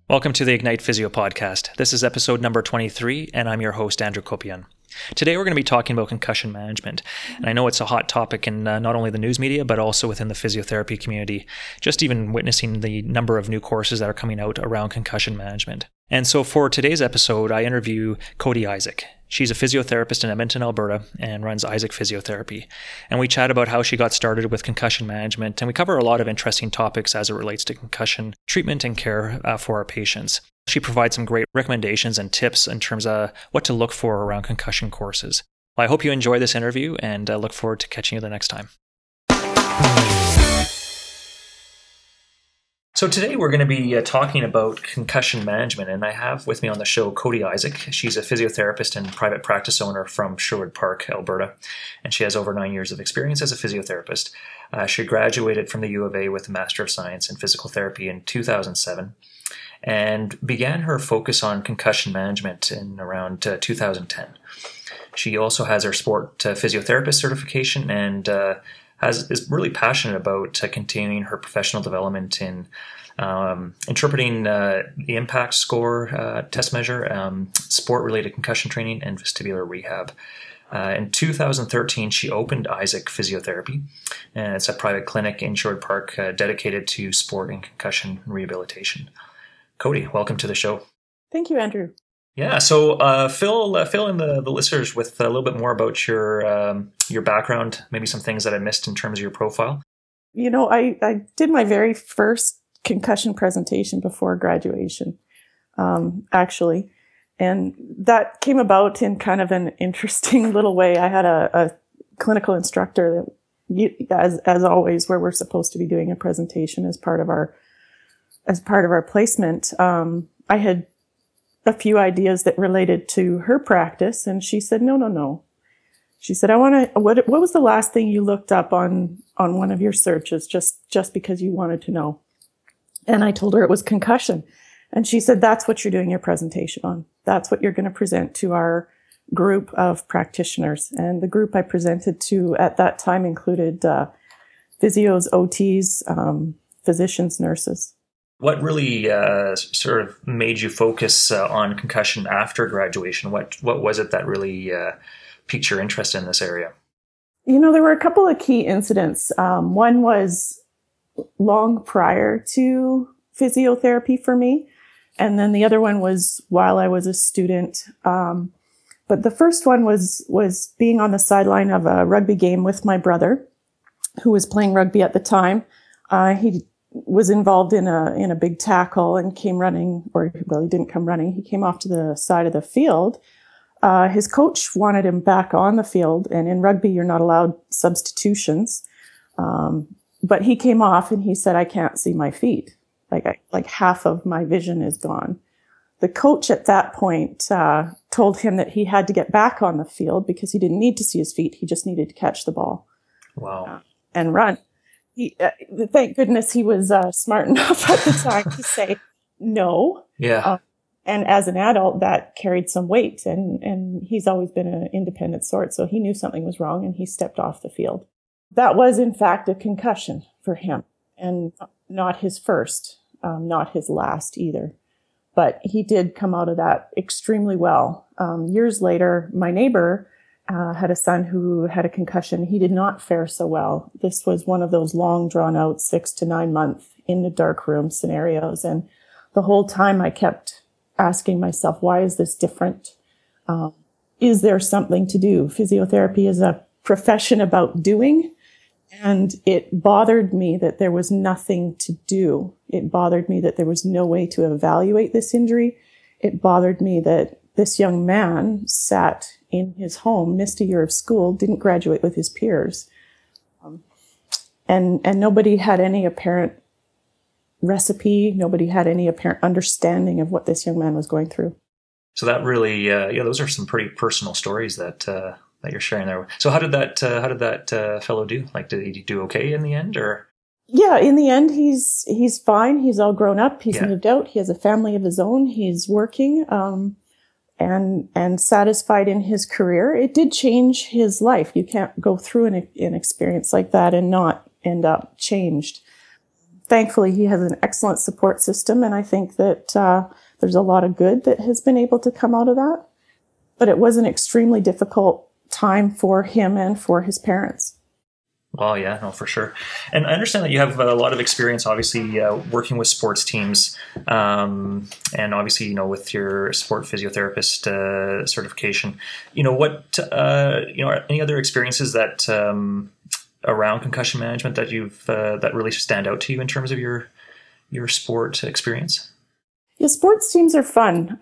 Welcome to the Ignite Physio Podcast. This is episode number 23, and I'm your host, Andrew Kopian. Today we're going to be talking about concussion management, and I know it's a hot topic in not only the news media, but also within the physiotherapy community, just even witnessing the number of new courses that are coming out around concussion management. And so for today's episode, I interview Cody Isaac. She's a physiotherapist in Edmonton, Alberta, and runs Isaac Physiotherapy. And we chat about how she got started with concussion management, and we cover a lot of interesting topics as it relates to concussion treatment and care for our patients. She provides some great recommendations and tips in terms of what to look for around concussion courses. Well, I hope you enjoy this interview and look forward to catching you the next time. So today we're going to be talking about concussion management, and I have with me on the show Cody Isaac. She's a physiotherapist and private practice owner from Sherwood Park, Alberta, and she has over 9 years of experience as a physiotherapist. She graduated from the U of A with a Master of Science in Physical Therapy in 2007 and began her focus on concussion management in around 2010. She also has her sport physiotherapist certification and is really passionate about continuing her professional development in interpreting the impact score test measure, sport-related concussion training, and vestibular rehab. In 2013, she opened Isaac Physiotherapy, and it's a private clinic in Sherwood Park dedicated to sport and concussion rehabilitation. Cody, welcome to the show. Thank you, Andrew. Yeah, so fill in the listeners with a little bit more about your background, maybe some things that I missed in terms of your profile. You know, I did my very first concussion presentation before graduation, actually, and that came about in kind of an interesting little way. I had a clinical instructor that, as always, where we're supposed to be doing a presentation as part of our placement. I had a few ideas that related to her practice, and she said, no. She said, what was the last thing you looked up on one of your searches just because you wanted to know? And I told her it was concussion. And she said, that's what you're doing your presentation on. That's what you're going to present to our group of practitioners. And the group I presented to at that time included physios, OTs, physicians, nurses. What really sort of made you focus on concussion after graduation? What was it that really piqued your interest in this area? You know, there were a couple of key incidents. One was long prior to physiotherapy for me, and then the other one was while I was a student. But the first one was being on the sideline of a rugby game with my brother, who was playing rugby at the time. He was involved in a big tackle and came running, he didn't come running. He came off to the side of the field. His coach wanted him back on the field, and in rugby, you're not allowed substitutions. But he came off and he said, I can't see my feet. Like half of my vision is gone. The coach at that point told him that he had to get back on the field because he didn't need to see his feet. He just needed to catch the ball. Wow. And run. Thank goodness he was smart enough at the time to say no. Yeah. And as an adult, that carried some weight. And he's always been an independent sort, so he knew something was wrong and he stepped off the field. That was, in fact, a concussion for him, and not his first, not his last either. But he did come out of that extremely well. Years later, my neighbor had a son who had a concussion. He did not fare so well. This was one of those long, drawn-out 6 to 9 month in the dark room scenarios. And the whole time I kept asking myself, why is this different? Is there something to do? Physiotherapy is a profession about doing, and it bothered me that there was nothing to do. It bothered me that there was no way to evaluate this injury. It bothered me that this young man sat in his home, missed a year of school, didn't graduate with his peers. And nobody had any apparent recipe. Nobody had any apparent understanding of what this young man was going through. So that really, those are some pretty personal stories that you're sharing there. So how did that fellow do? Like, did he do okay in the end, or? Yeah, in the end, he's fine. He's all grown up. He's moved out. He has a family of his own. He's working. And satisfied in his career. It did change his life. You can't go through an experience like that and not end up changed. Thankfully, he has an excellent support system, and I think that there's a lot of good that has been able to come out of that. But it was an extremely difficult time for him and for his parents. Oh, yeah, no, for sure. And I understand that you have a lot of experience, obviously, working with sports teams, and obviously, with your sport physiotherapist certification. What, any other experiences that around concussion management that you've that really stand out to you in terms of your sport experience? Yeah, sports teams are fun.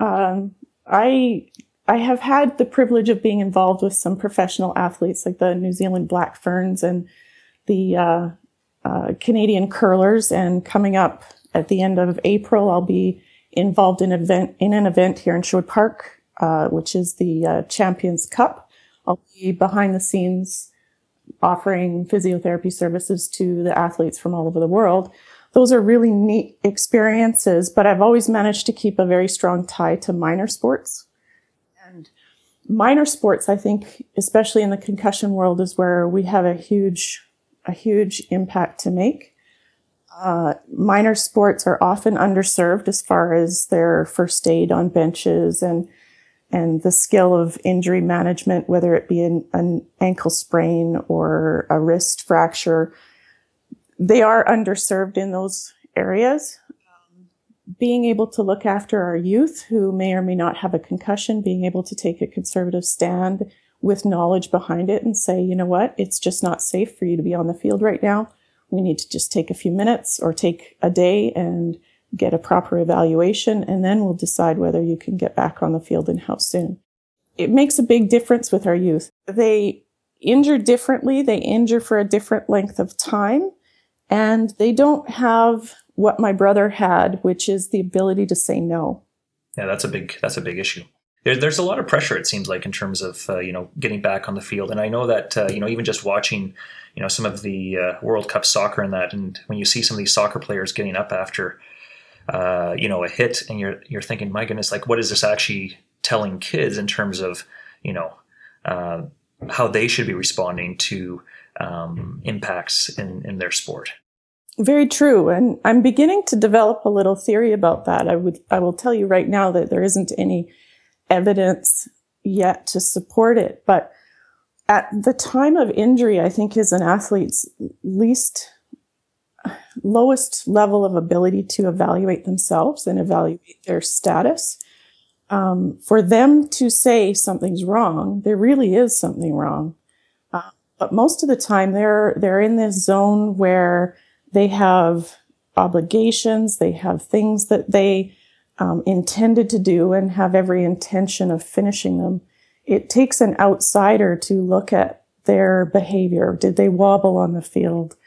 I have had the privilege of being involved with some professional athletes like the New Zealand Black Ferns and the Canadian Curlers. And coming up at the end of April, I'll be involved in an event here in Sherwood Park, which is the Champions Cup. I'll be behind the scenes offering physiotherapy services to the athletes from all over the world. Those are really neat experiences, but I've always managed to keep a very strong tie to minor sports. And minor sports, I think, especially in the concussion world, is where we have a huge impact to make. Minor sports are often underserved as far as their first aid on benches and the skill of injury management, whether it be an ankle sprain or a wrist fracture. They are underserved in those areas. Being able to look after our youth who may or may not have a concussion, being able to take a conservative stand with knowledge behind it and say, you know what, it's just not safe for you to be on the field right now. We need to just take a few minutes or take a day and get a proper evaluation, and then we'll decide whether you can get back on the field and how soon. It makes a big difference with our youth. They injure differently. They injure for a different length of time. And they don't have what my brother had, which is the ability to say no. Yeah, that's a big issue. There's a lot of pressure, it seems like, in terms of getting back on the field. And I know that even just watching some of the World Cup soccer and that, and when you see some of these soccer players getting up after a hit, and you're thinking, my goodness, like, what is this actually telling kids in terms of how they should be responding to impacts in their sport? Very true. And I'm beginning to develop a little theory about that. I will tell you right now that there isn't any evidence yet to support it. But at the time of injury, I think is an athlete's lowest level of ability to evaluate themselves and evaluate their status. For them to say something's wrong, there really is something wrong. But most of the time they're in this zone where they have obligations, they have things that they intended to do and have every intention of finishing them. It takes an outsider to look at their behavior. Did they wobble on the field?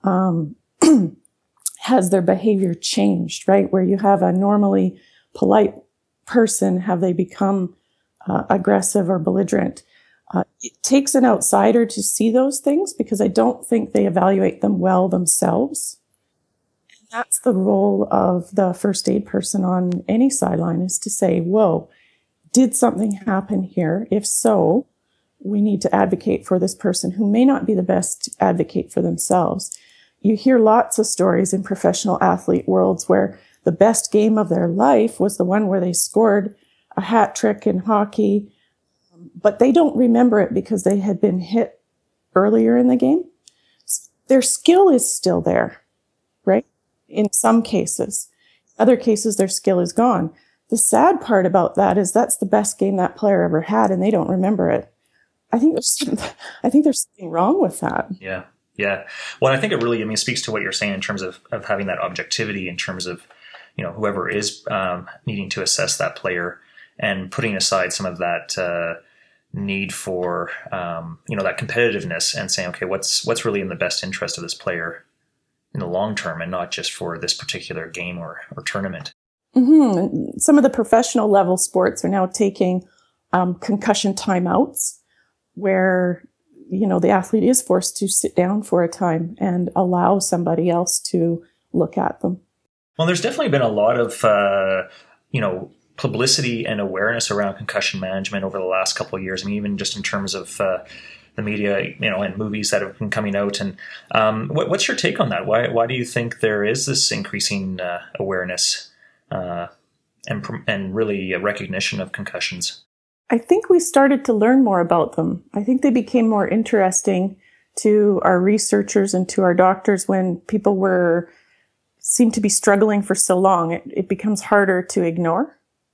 Has their behavior changed, right? Where you have a normally polite person, have they become aggressive or belligerent? It takes an outsider to see those things because I don't think they evaluate them well themselves. And that's the role of the first aid person on any sideline, is to say, whoa, did something happen here? If so, we need to advocate for this person who may not be the best advocate for themselves. You hear lots of stories in professional athlete worlds where the best game of their life was the one where they scored a hat trick in hockey, but they don't remember it because they had been hit earlier in the game. Their skill is still there, right? In some cases. Other cases, their skill is gone. The sad part about that is that's the best game that player ever had, and they don't remember it. I think there's something wrong with that. Yeah. Yeah. Well, I think it really, speaks to what you're saying in terms of having that objectivity in terms of, whoever is needing to assess that player and putting aside some of that need for, that competitiveness and saying, okay, what's really in the best interest of this player in the long term and not just for this particular game or tournament. Mm-hmm. Some of the professional level sports are now taking concussion timeouts where the athlete is forced to sit down for a time and allow somebody else to look at them. Well, there's definitely been a lot of, publicity and awareness around concussion management over the last couple of years. Even just in terms of the media, and movies that have been coming out. And what's your take on that? Why do you think there is this increasing awareness and really a recognition of concussions? I think we started to learn more about them. I think they became more interesting to our researchers and to our doctors when people seemed to be struggling for so long. It becomes harder to ignore.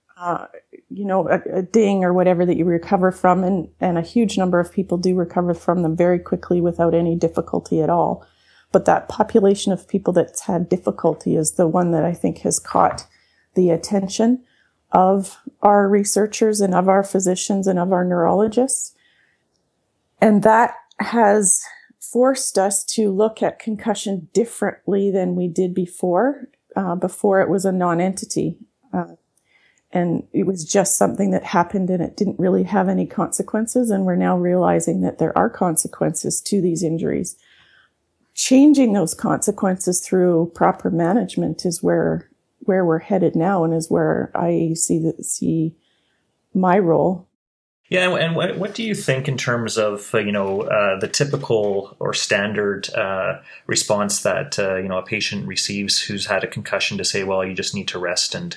A ding or whatever that you recover from, and a huge number of people do recover from them very quickly without any difficulty at all. But that population of people that's had difficulty is the one that I think has caught the attention of our researchers and of our physicians and of our neurologists. And that has forced us to look at concussion differently than we did before. Before it was a non-entity. And it was just something that happened and it didn't really have any consequences. And we're now realizing that there are consequences to these injuries. Changing those consequences through proper management is where we're headed now, and is where I see my role. Yeah, and what do you think in terms of the typical or standard response that a patient receives who's had a concussion to say, well, you just need to rest and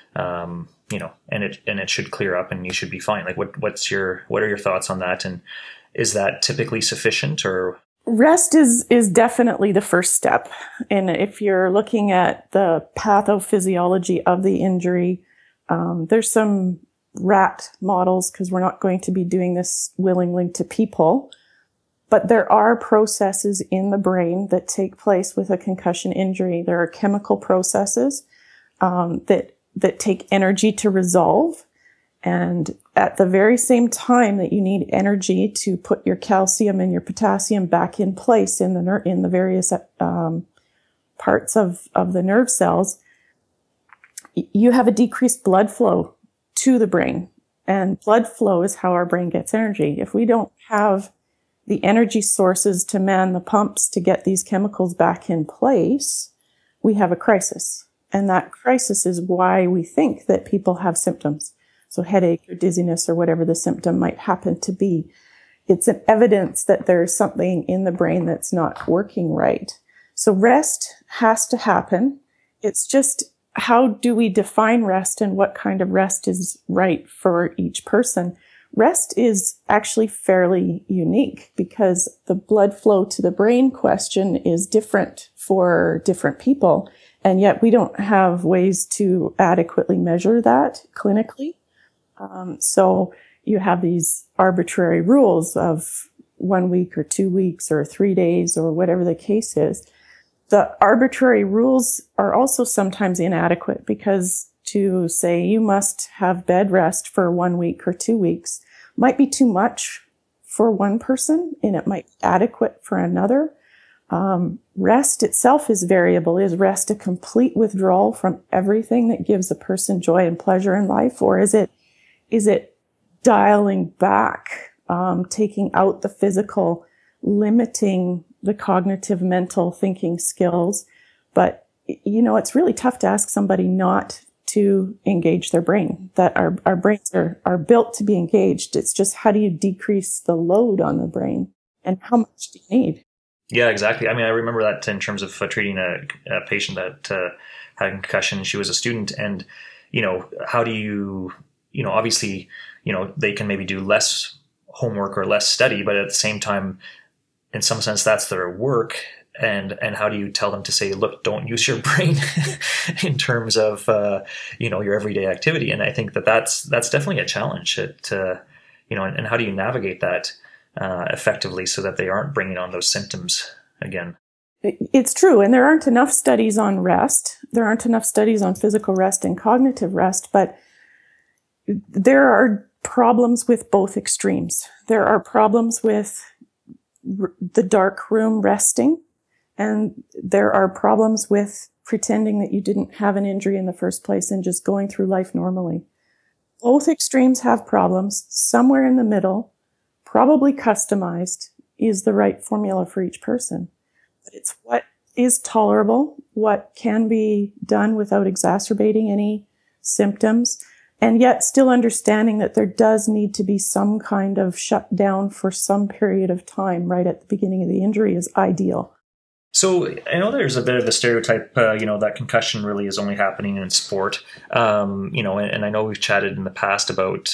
and it should clear up and you should be fine. Like what are your thoughts on that? And is that typically sufficient, or? Rest is definitely the first step. And if you're looking at the pathophysiology of the injury, there's some rat models, because we're not going to be doing this willingly to people, but there are processes in the brain that take place with a concussion injury. There are chemical processes that take energy to resolve. And at the very same time that you need energy to put your calcium and your potassium back in place in the various parts of the nerve cells, you have a decreased blood flow to the brain. And blood flow is how our brain gets energy. If we don't have the energy sources to man the pumps to get these chemicals back in place, we have a crisis. And that crisis is why we think that people have symptoms. So headache or dizziness or whatever the symptom might happen to be. It's an evidence that there's something in the brain that's not working right. So rest has to happen. It's just, how do we define rest and what kind of rest is right for each person? Rest is actually fairly unique because the blood flow to the brain question is different for different people. And yet we don't have ways to adequately measure that clinically. So you have these arbitrary rules of 1 week or 2 weeks or 3 days or whatever the case is. The arbitrary rules are also sometimes inadequate, because to say you must have bed rest for 1 week or 2 weeks might be too much for one person and it might be adequate for another. Rest itself is variable. Is rest a complete withdrawal from everything that gives a person joy and pleasure in life? Or is it dialing back, taking out the physical, limiting the cognitive, mental thinking skills? But, it's really tough to ask somebody not to engage their brain, that our brains are built to be engaged. It's just, how do you decrease the load on the brain and how much do you need? Yeah, exactly. I mean, I remember that in terms of treating a patient that had a concussion. She was a student, and, how do you, obviously, they can maybe do less homework or less study, but at the same time, in some sense, that's their work. And how do you tell them to say, look, don't use your brain in terms of, your everyday activity? And I think that's definitely a challenge and how do you navigate that effectively so that they aren't bringing on those symptoms again? It's true. And there aren't enough studies on rest. There aren't enough studies on physical rest and cognitive rest, but there are problems with both extremes. There are problems with the dark room resting, and there are problems with pretending that you didn't have an injury in the first place and just going through life normally. Both extremes have problems. Somewhere in the middle, probably customized, is the right formula for each person. But it's what is tolerable, what can be done without exacerbating any symptoms, And yet still understanding that there does need to be some kind of shutdown for some period of time right at the beginning of the injury is ideal. So I know there's a bit of a stereotype, that concussion really is only happening in sport. And I know we've chatted in the past about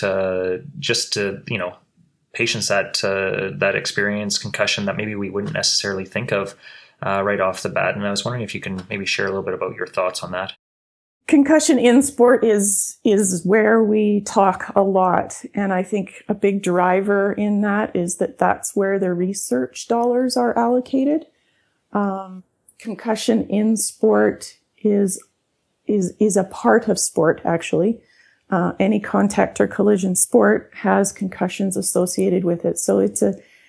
patients that experience concussion that maybe we wouldn't necessarily think of right off the bat. And I was wondering if you can maybe share a little bit about your thoughts on that. Concussion in sport is where we talk a lot. And I think a big driver in that is that's where the research dollars are allocated. Concussion in sport is a part of sport, actually. Any contact or collision sport has concussions associated with it. So it's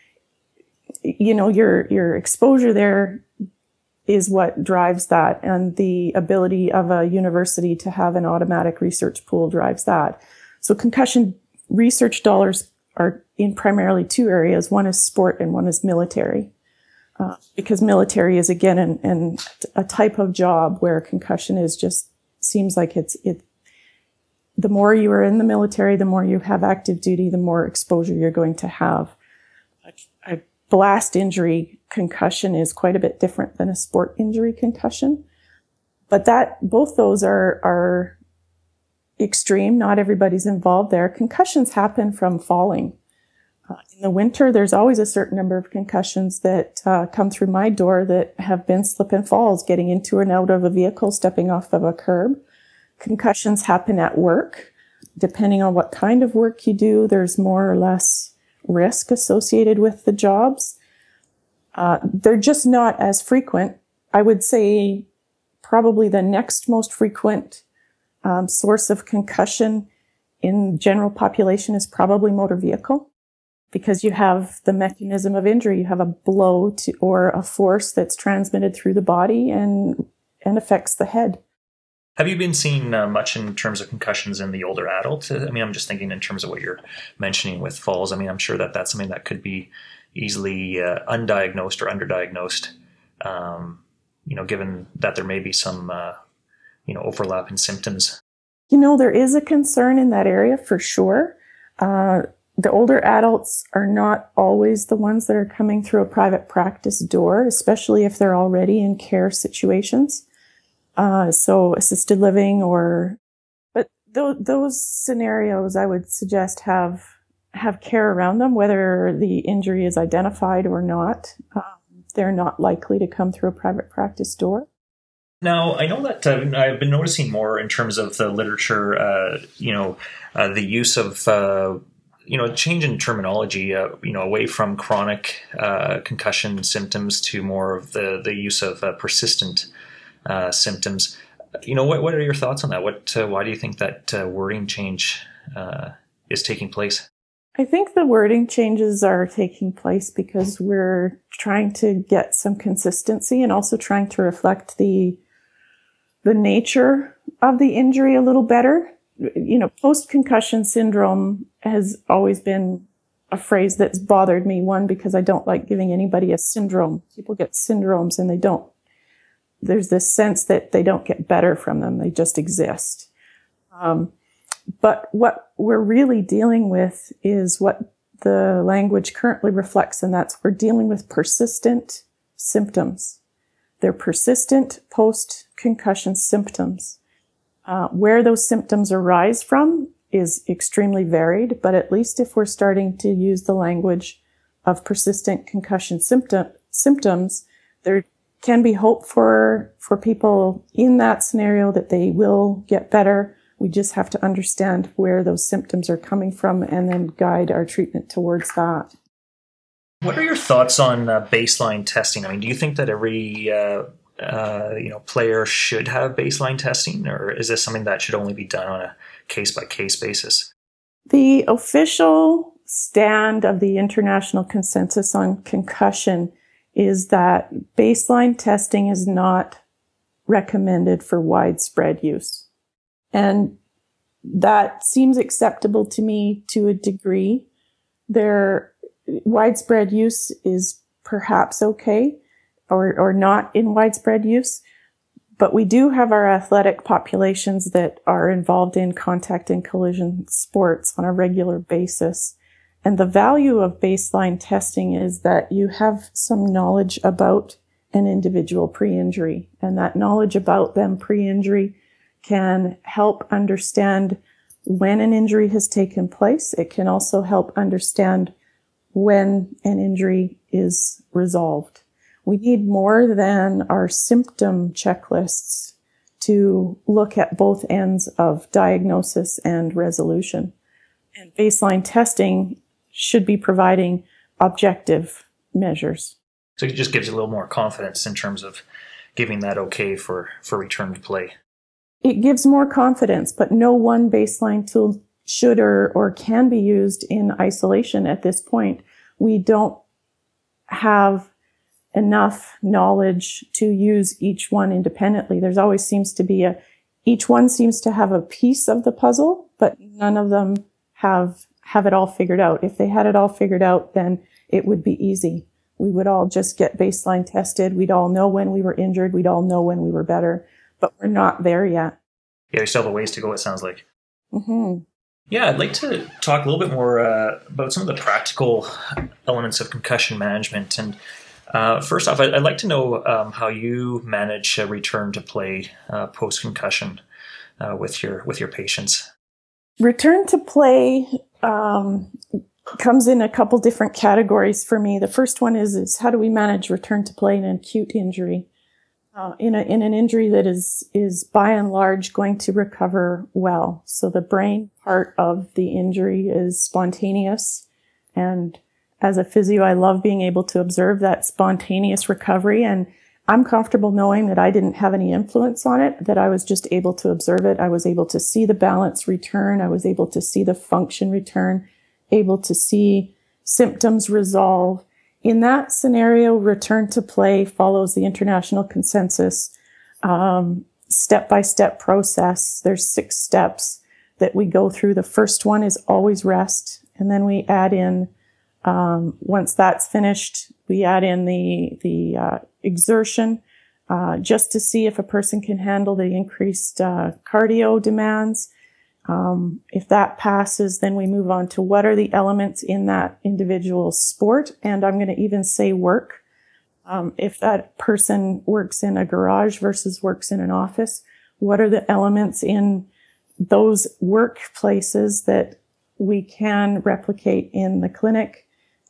your exposure there is what drives that. And the ability of a university to have an automatic research pool drives that. So concussion research dollars are in primarily two areas. One is sport and one is military. Because military is, again, a type of job where concussion is just seems like the more you are in the military, the more you have active duty, the more exposure you're going to have. A blast injury concussion is quite a bit different than a sport injury concussion. But both those are extreme. Not everybody's involved there. Concussions happen from falling. In the winter, there's always a certain number of concussions that come through my door that have been slip and falls, getting into and out of a vehicle, stepping off of a curb. Concussions happen at work. Depending on what kind of work you do, there's more or less risk associated with the jobs. They're just not as frequent. I would say probably the next most frequent source of concussion in general population is probably motor vehicle. Because you have the mechanism of injury, you have a blow or a force that's transmitted through the body and affects the head. Have you been seeing much in terms of concussions in the older adult? I mean, I'm just thinking in terms of what you're mentioning with falls. I mean, I'm sure that's something that could be easily undiagnosed or underdiagnosed, given that there may be some, overlap in symptoms. There is a concern in that area for sure. The older adults are not always the ones that are coming through a private practice door, especially if they're already in care situations. So assisted living but those scenarios I would suggest have care around them, whether the injury is identified or not. They're not likely to come through a private practice door. Now, I know that I've been noticing more in terms of the literature, the use of change in terminology, away from chronic concussion symptoms to more of the use of persistent symptoms. What are your thoughts on that? Why do you think that wording change is taking place? I think the wording changes are taking place because we're trying to get some consistency and also trying to reflect the nature of the injury a little better. Post-concussion syndrome has always been a phrase that's bothered me. One, because I don't like giving anybody a syndrome. People get syndromes and there's this sense that they don't get better from them. They just exist. But what we're really dealing with is what the language currently reflects, and that's we're dealing with persistent symptoms. They're persistent post-concussion symptoms. Where those symptoms arise from is extremely varied, but at least if we're starting to use the language of persistent concussion symptoms, there can be hope for people in that scenario that they will get better. We just have to understand where those symptoms are coming from and then guide our treatment towards that. What are your thoughts on baseline testing? I mean, do you think that every player should have baseline testing, or is this something that should only be done on a case-by-case basis? The official stand of the International Consensus on Concussion is that baseline testing is not recommended for widespread use. And that seems acceptable to me to a degree. Their widespread use is perhaps okay, or not in widespread use. But we do have our athletic populations that are involved in contact and collision sports on a regular basis. And the value of baseline testing is that you have some knowledge about an individual pre-injury. And that knowledge about them pre-injury can help understand when an injury has taken place. It can also help understand when an injury is resolved. We need more than our symptom checklists to look at both ends of diagnosis and resolution. And baseline testing should be providing objective measures. So it just gives you a little more confidence in terms of giving that okay for return to play. It gives more confidence, but no one baseline tool should or can be used in isolation at this point. We don't have enough knowledge to use each one independently. There's always seems to be each one seems to have a piece of the puzzle, but none of them have it all figured out. If they had it all figured out, then it would be easy. We would all just get baseline tested. We'd all know when we were injured. We'd all know when we were better, but we're not there yet. Yeah, you still have a ways to go, it sounds like. Mm-hmm. Yeah, I'd like to talk a little bit more about some of the practical elements of concussion management. And first off, I'd like to know how you manage a return to play post-concussion with your patients. Return to play comes in a couple different categories for me. The first one is how do we manage return to play in an acute injury? In an injury that is by and large going to recover well. So the brain part of the injury is spontaneous. And as a physio, I love being able to observe that spontaneous recovery. And I'm comfortable knowing that I didn't have any influence on it, that I was just able to observe it. I was able to see the balance return. I was able to see the function return, able to see symptoms resolve. In that scenario, return to play follows the international consensus step-by-step process. There's 6 steps that we go through. The first one is always rest. And then we add in, once that's finished, we add in the exertion just to see if a person can handle the increased cardio demands. If that passes, then we move on to what are the elements in that individual sport. And I'm going to even say work. If that person works in a garage versus works in an office, what are the elements in those workplaces that we can replicate in the clinic?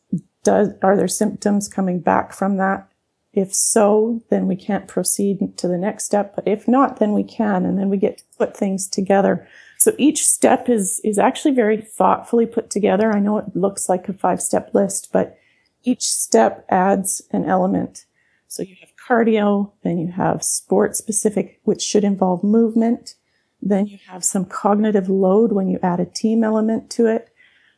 Are there symptoms coming back from that? If so, then we can't proceed to the next step. But if not, then we can. And then we get to put things together. So each step is actually very thoughtfully put together. I know it looks like a 5-step list, but each step adds an element. So you have cardio, then you have sport specific, which should involve movement. Then you have some cognitive load when you add a team element to it.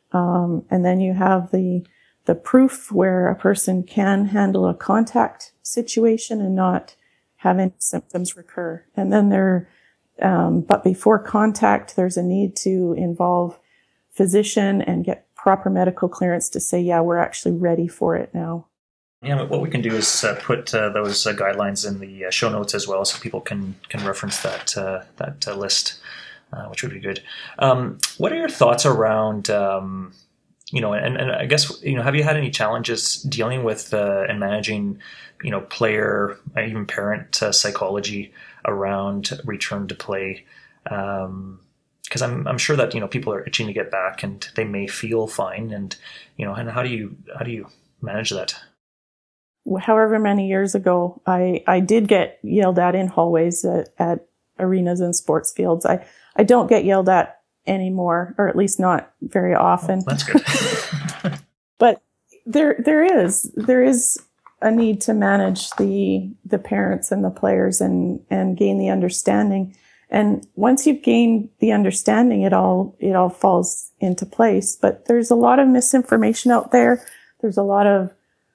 And then you have the proof where a person can handle a contact situation and not having symptoms recur. And then but before contact, there's a need to involve physician and get proper medical clearance to say, yeah, we're actually ready for it now. Yeah, what we can do is put those guidelines in the show notes as well, so people can reference that list, which would be good. What are your thoughts around, and I guess, have you had any challenges dealing with and managing, player, even parent psychology around return to play? Because I'm sure that people are itching to get back, and they may feel fine, and and how do you manage that? However many years ago, I did get yelled at in hallways at arenas and sports fields. I don't get yelled at anymore, or at least not very often. That's good. But there is a need to manage the parents and the players and gain the understanding. And once you've gained the understanding, it all falls into place. But there's a lot of misinformation out there. There's a lot of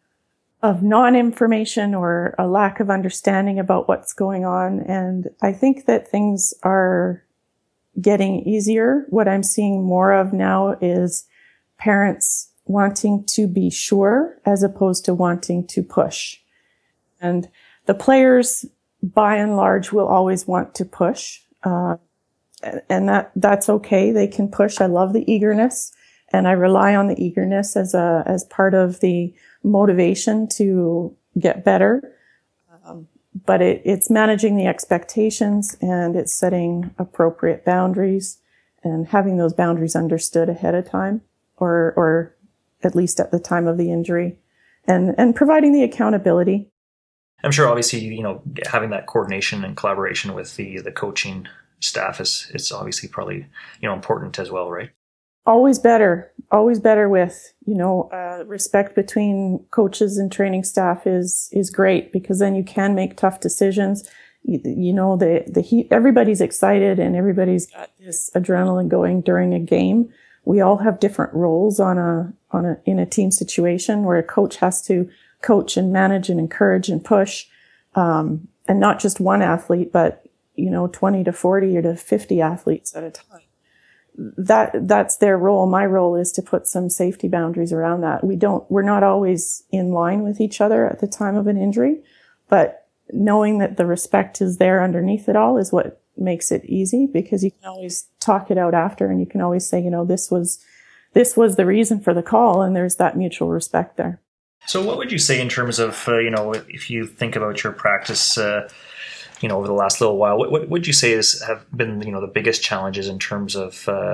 non-information or a lack of understanding about what's going on. And I think that things are getting easier. What I'm seeing more of now is parents wanting to be sure as opposed to wanting to push. And the players by and large, will always want to push. And that's okay. They can push. I love the eagerness, and I rely on the eagerness as part of the motivation to get better. But it's managing the expectations, and it's setting appropriate boundaries and having those boundaries understood ahead of time, or at least at the time of the injury, and providing the accountability. I'm sure, obviously, having that coordination and collaboration with the coaching staff is obviously probably, important as well, right? Always better with, respect between coaches and training staff is great, because then you can make tough decisions. The heat, everybody's excited and everybody's got this adrenaline going during a game. We all have different roles in a team situation where a coach has to coach and manage and encourage and push, and not just one athlete, but 20 to 40 or to 50 athletes at a time. That's their role. My role is to put some safety boundaries around that. We're not always in line with each other at the time of an injury, but knowing that the respect is there underneath it all is what makes it easy, because you can always talk it out after, and you can always say, this was the reason for the call, and there's that mutual respect there. So what would you say in terms of, if you think about your practice, over the last little while, what would you say have been, the biggest challenges in terms of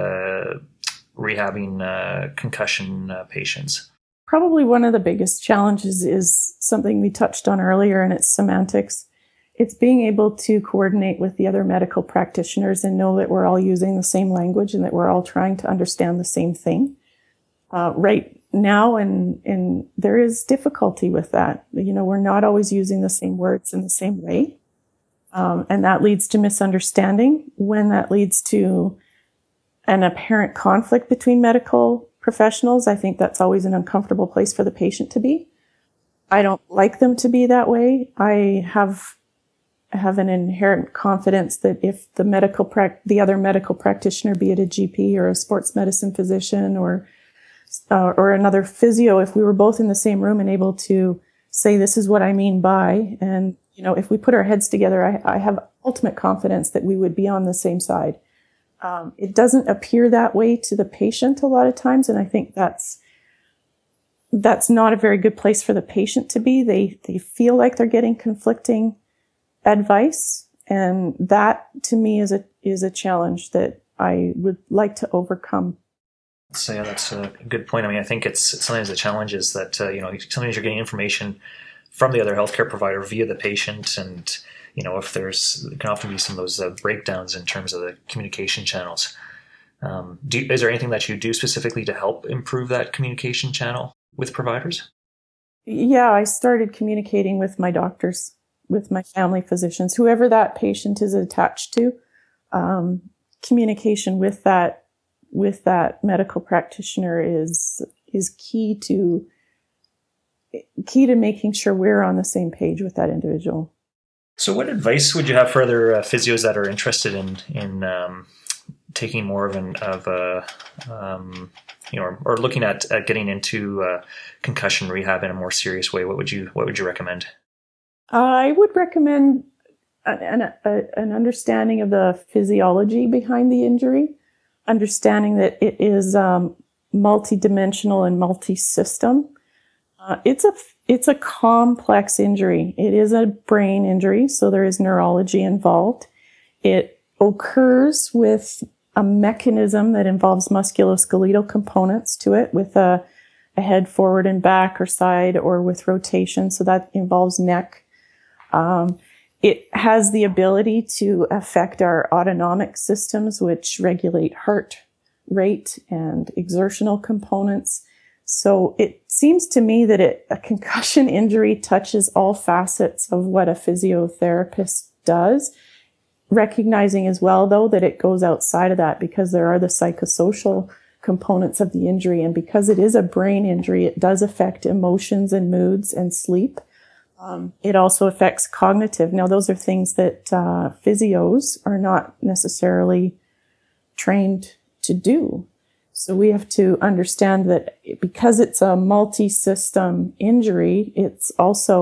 rehabbing concussion patients? Probably one of the biggest challenges is something we touched on earlier, and it's semantics. It's being able to coordinate with the other medical practitioners and know that we're all using the same language and that we're all trying to understand the same thing. Right now, and there is difficulty with that. We're not always using the same words in the same way. And that leads to misunderstanding. When that leads to an apparent conflict between medical professionals, I think that's always an uncomfortable place for the patient to be. I don't like them to be that way. I have an inherent confidence that if the other medical practitioner, be it a GP or a sports medicine physician or another physio, if we were both in the same room and able to say, this is what I mean by, and if we put our heads together, I have ultimate confidence that we would be on the same side. It doesn't appear that way to the patient a lot of times, and I think that's not a very good place for the patient to be. They feel like they're getting conflicting advice, and that to me is a challenge that I would like to overcome. So yeah, that's a good point. I mean, I think it's sometimes the challenge is that sometimes you're getting information from the other healthcare provider via the patient, and if there can often be some of those breakdowns in terms of the communication channels. Is there anything that you do specifically to help improve that communication channel with providers? Yeah, I started communicating with my doctors, with my family physicians, whoever that patient is attached to. Communication with that medical practitioner is key to making sure we're on the same page with that individual. So what advice would you have for other physios that are interested in taking more or looking at getting into concussion rehab in a more serious way? What would you recommend? I would recommend an understanding of the physiology behind the injury, understanding that it is multidimensional and multi-system. It's a complex injury. It is a brain injury, so there is neurology involved. It occurs with a mechanism that involves musculoskeletal components to it, with a head forward and back or side, or with rotation, so that involves neck. It has the ability to affect our autonomic systems, which regulate heart rate and exertional components. So it seems to me that a concussion injury touches all facets of what a physiotherapist does, recognizing as well, though, that it goes outside of that, because there are the psychosocial components of the injury. And because it is a brain injury, it does affect emotions and moods and sleep. It also affects cognitive. Now, those are things that physios are not necessarily trained to do. So we have to understand that because it's a multi-system injury, it's also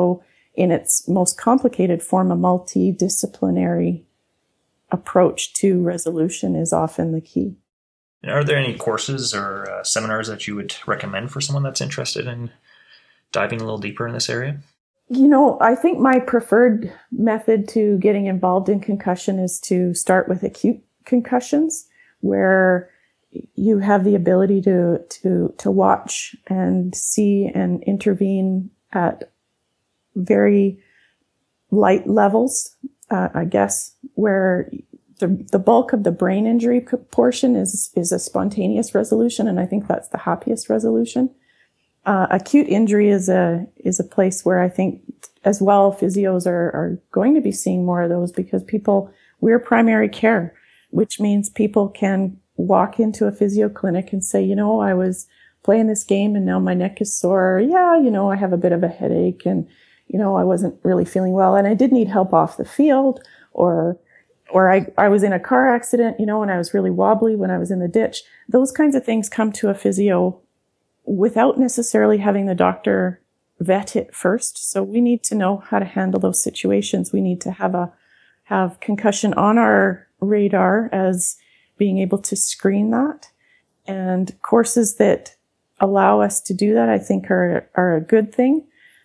in its most complicated form, a multidisciplinary approach to resolution is often the key. Are there any courses or seminars that you would recommend for someone that's interested in diving a little deeper in this area? I think my preferred method to getting involved in concussion is to start with acute concussions, where you have the ability to watch and see and intervene at very light levels, I guess, where the bulk of the brain injury portion is a spontaneous resolution, and I think that's the happiest resolution. Acute injury is a place where I think as well physios are going to be seeing more of those, because we're primary care, which means people can walk into a physio clinic and say, I was playing this game and now my neck is sore. Yeah, I have a bit of a headache and, I wasn't really feeling well and I did need help off the field, or I was in a car accident, and I was really wobbly when I was in the ditch. Those kinds of things come to a physio without necessarily having the doctor vet it first. So we need to know how to handle those situations. We need to have concussion on our radar as being able to screen that. And courses that allow us to do that, I think are a good thing.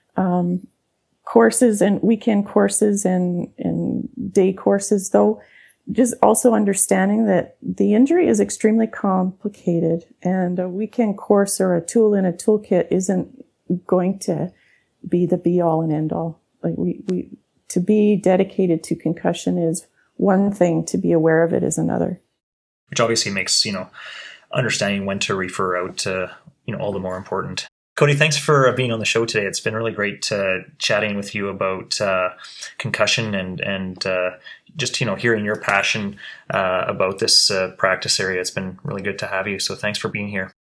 Courses and weekend courses and day courses, though, just also understanding that the injury is extremely complicated, and a weekend course or a tool in a toolkit isn't going to be the be all and end all. Like we to be dedicated to concussion is one thing, to be aware of it is another. Which obviously makes, understanding when to refer out to, all the more important. Cody, thanks for being on the show today. It's been really great chatting with you about concussion and just, hearing your passion about this practice area. It's been really good to have you. So thanks for being here.